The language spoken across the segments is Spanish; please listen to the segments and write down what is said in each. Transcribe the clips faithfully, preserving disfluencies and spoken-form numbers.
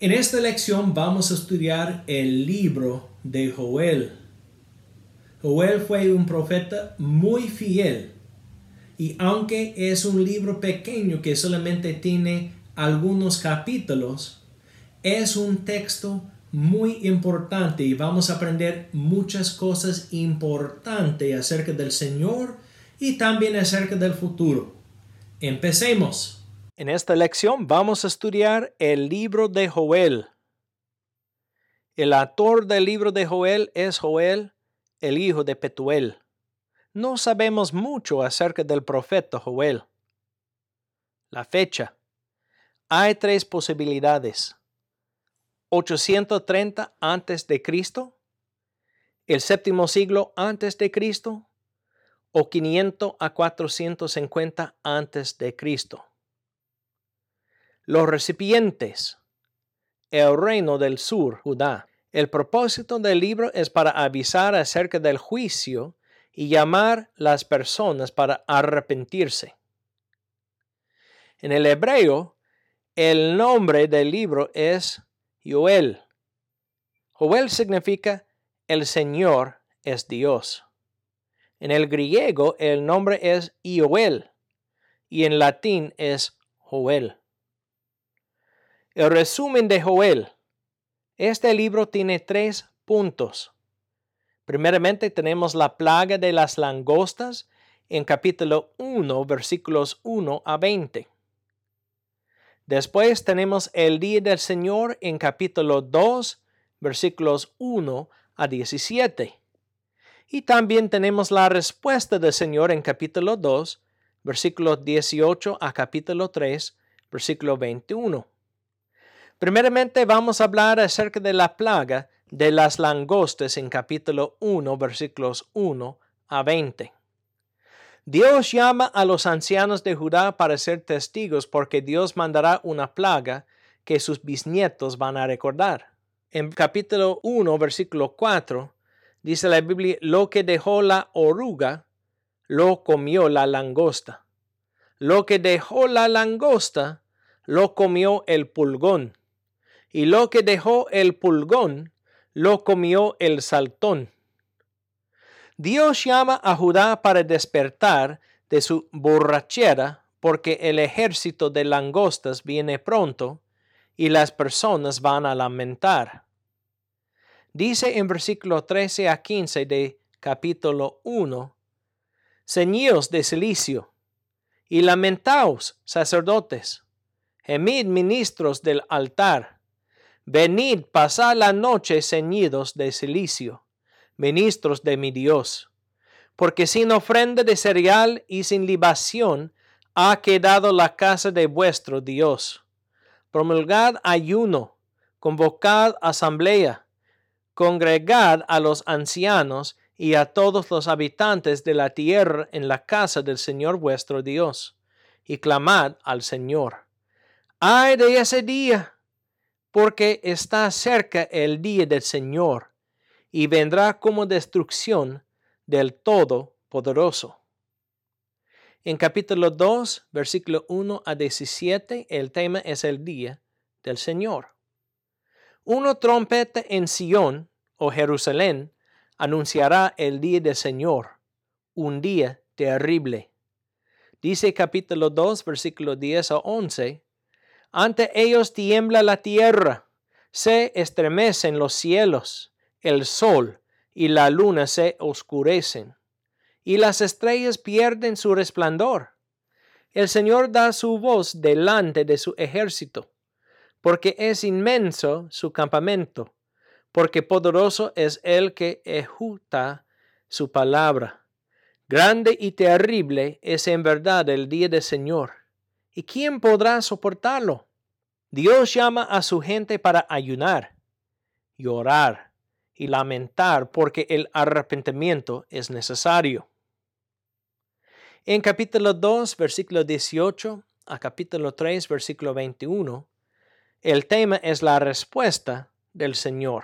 En esta lección vamos a estudiar el libro de Joel. Joel fue un profeta muy fiel y aunque es un libro pequeño que solamente tiene algunos capítulos, es un texto muy importante y vamos a aprender muchas cosas importantes acerca del Señor y también acerca del futuro. Empecemos. En esta lección vamos a estudiar el libro de Joel. El autor del libro de Joel es Joel, el hijo de Petuel. No sabemos mucho acerca del profeta Joel. La fecha. Hay tres posibilidades. ochocientos treinta antes de Cristo, el séptimo siglo antes de Cristo o quinientos a cuatrocientos cincuenta antes de Cristo. Los recipientes. El reino del sur, Judá. El propósito del libro es para avisar acerca del juicio y llamar a las personas para arrepentirse. En el hebreo, el nombre del libro es Joel. Joel significa el Señor es Dios. En el griego, el nombre es Ioel y en latín es Joel. El resumen de Joel. Este libro tiene tres puntos. Primeramente tenemos la plaga de las langostas en capítulo uno, versículos uno a veinte. Después tenemos el día del Señor en capítulo dos, versículos uno a diecisiete. Y también tenemos la respuesta del Señor en capítulo dos, versículos dieciocho a capítulo tres, versículo veintiuno. Primeramente vamos a hablar acerca de la plaga de las langostas en capítulo uno, versículos uno a veinte. Dios llama a los ancianos de Judá para ser testigos porque Dios mandará una plaga que sus bisnietos van a recordar. En capítulo uno, versículo cuatro, dice la Biblia, lo que dejó la oruga, lo comió la langosta. Lo que dejó la langosta, lo comió el pulgón. Y lo que dejó el pulgón, lo comió el saltón. Dios llama a Judá para despertar de su borrachera, porque el ejército de langostas viene pronto y las personas van a lamentar. Dice en versículo trece a quince de capítulo uno, ceñíos de cilicio y lamentaos, sacerdotes, gemid ministros del altar. Venid, pasad la noche ceñidos de cilicio, ministros de mi Dios, porque sin ofrenda de cereal y sin libación ha quedado la casa de vuestro Dios. Promulgad ayuno, convocad asamblea, congregad a los ancianos y a todos los habitantes de la tierra en la casa del Señor vuestro Dios, y clamad al Señor. ¡Ay de ese día! Porque está cerca el día del Señor, y vendrá como destrucción del Todopoderoso. En capítulo dos, versículo uno a diecisiete, el tema es el día del Señor. Una trompeta en Sión, o Jerusalén, anunciará el día del Señor, un día terrible. Dice capítulo dos, versículo diez a once, ante ellos tiembla la tierra, se estremecen los cielos, el sol y la luna se oscurecen, y las estrellas pierden su resplandor. El Señor da su voz delante de su ejército, porque es inmenso su campamento, porque poderoso es el que ejecuta su palabra. Grande y terrible es en verdad el día del Señor. ¿Y quién podrá soportarlo? Dios llama a su gente para ayunar, llorar y lamentar porque el arrepentimiento es necesario. En capítulo dos, versículo dieciocho a capítulo tres, versículo veintiuno, el tema es la respuesta del Señor.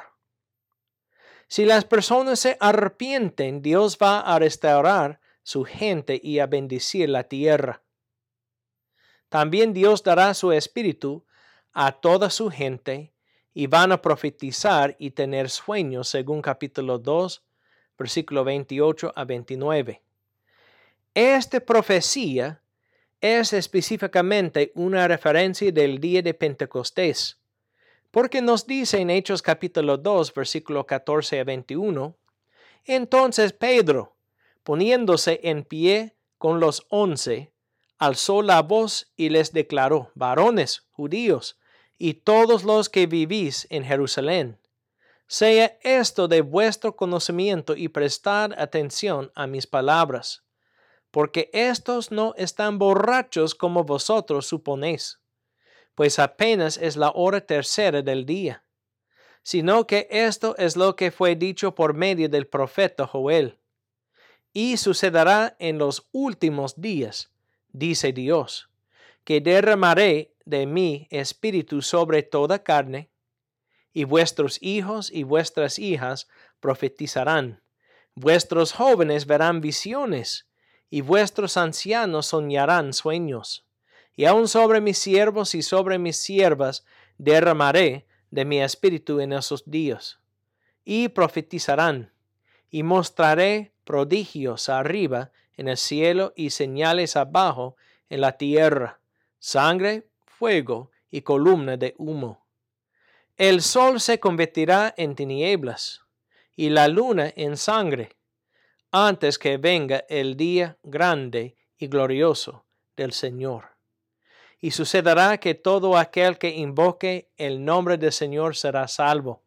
Si las personas se arrepienten, Dios va a restaurar su gente y a bendecir la tierra. También Dios dará su espíritu a toda su gente y van a profetizar y tener sueños, según capítulo dos, versículo veintiocho a veintinueve. Esta profecía es específicamente una referencia del día de Pentecostés, porque nos dice en Hechos capítulo dos, versículo catorce a veintiuno, entonces Pedro, poniéndose en pie con los once, alzó la voz y les declaró: varones judíos y todos los que vivís en Jerusalén, sea esto de vuestro conocimiento y prestad atención a mis palabras, porque estos no están borrachos como vosotros suponéis, pues apenas es la hora tercera del día, sino que esto es lo que fue dicho por medio del profeta Joel. Y sucederá en los últimos días, dice Dios, que derramaré de mi espíritu sobre toda carne, y vuestros hijos y vuestras hijas profetizarán, vuestros jóvenes verán visiones, y vuestros ancianos soñarán sueños. Y aun sobre mis siervos y sobre mis siervas derramaré de mi espíritu en esos días, y profetizarán, y mostraré prodigios arriba en el cielo y señales abajo en la tierra, sangre, fuego y columna de humo. El sol se convertirá en tinieblas y la luna en sangre, antes que venga el día grande y glorioso del Señor. Y sucederá que todo aquel que invoque el nombre del Señor será salvo.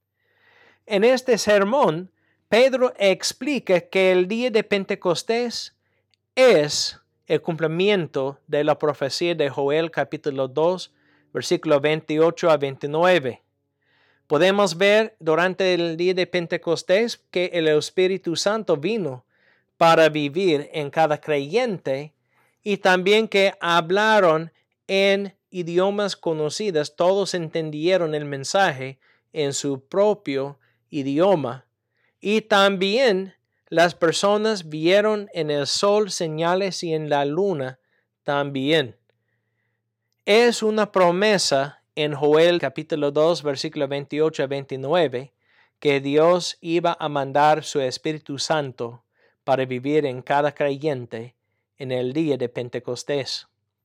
En este sermón, Pedro explica que el día de Pentecostés es el cumplimiento de la profecía de Joel capítulo dos, versículo veintiocho a veintinueve. Podemos ver durante el día de Pentecostés que el Espíritu Santo vino para vivir en cada creyente y también que hablaron en idiomas conocidos. Todos entendieron el mensaje en su propio idioma, y también las personas vieron en el sol señales y en la luna también. Es una promesa en Joel capítulo dos, versículo veintiocho a veintinueve, que Dios iba a mandar su Espíritu Santo para vivir en cada creyente en el día de Pentecostés.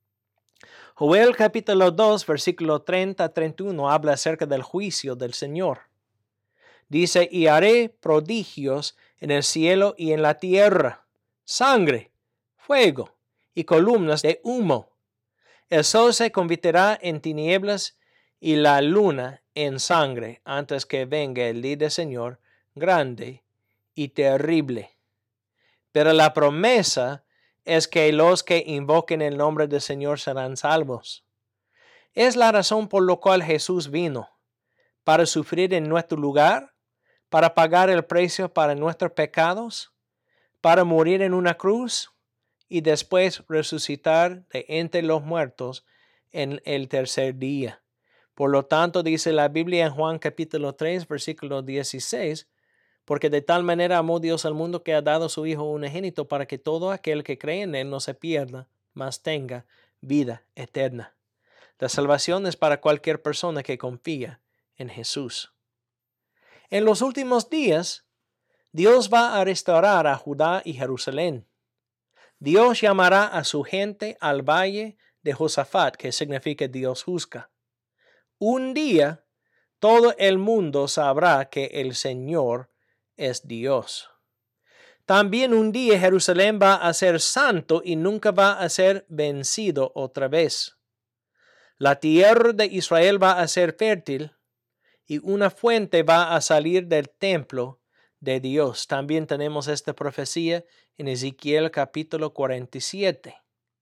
Joel capítulo dos, versículo treinta a treinta y uno habla acerca del juicio del Señor. Dice: y haré prodigios en el cielo y en la tierra, sangre, fuego y columnas de humo. El sol se convertirá en tinieblas y la luna en sangre, antes que venga el día del Señor grande y terrible. Pero la promesa es que los que invoquen el nombre del Señor serán salvos. Es la razón por la cual Jesús vino, para sufrir en nuestro lugar, para pagar el precio para nuestros pecados, para morir en una cruz y después resucitar de entre los muertos en el tercer día. Por lo tanto, dice la Biblia en Juan capítulo tres, versículo dieciséis, porque de tal manera amó Dios al mundo que ha dado su Hijo unigénito, para que todo aquel que cree en él no se pierda, mas tenga vida eterna. La salvación es para cualquier persona que confía en Jesús. En los últimos días, Dios va a restaurar a Judá y Jerusalén. Dios llamará a su gente al valle de Josafat, que significa Dios juzga. Un día, todo el mundo sabrá que el Señor es Dios. También un día Jerusalén va a ser santo y nunca va a ser vencido otra vez. La tierra de Israel va a ser fértil y una fuente va a salir del templo de Dios. También tenemos esta profecía en Ezequiel capítulo cuarenta y siete.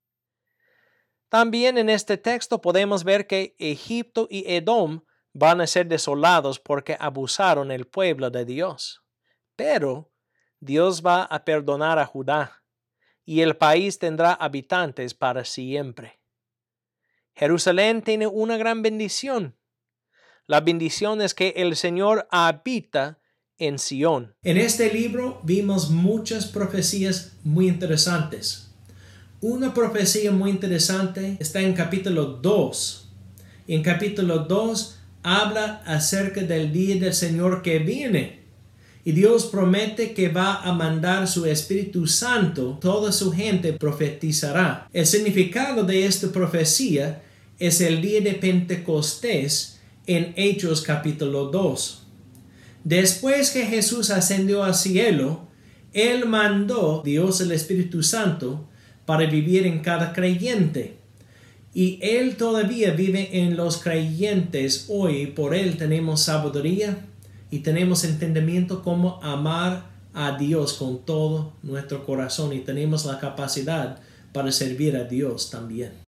También en este texto podemos ver que Egipto y Edom van a ser desolados porque abusaron el pueblo de Dios. Pero Dios va a perdonar a Judá y el país tendrá habitantes para siempre. Jerusalén tiene una gran bendición. La bendición es que el Señor habita en Sión. En este libro vimos muchas profecías muy interesantes. Una profecía muy interesante está en capítulo dos. En capítulo dos habla acerca del día del Señor que viene. Y Dios promete que va a mandar su Espíritu Santo, toda su gente profetizará. El significado de esta profecía es el día de Pentecostés en Hechos capítulo dos. Después que Jesús ascendió al cielo, Él mandó Dios el Espíritu Santo para vivir en cada creyente. Y Él todavía vive en los creyentes hoy. Por Él tenemos sabiduría y tenemos entendimiento cómo amar a Dios con todo nuestro corazón. Y tenemos la capacidad para servir a Dios también.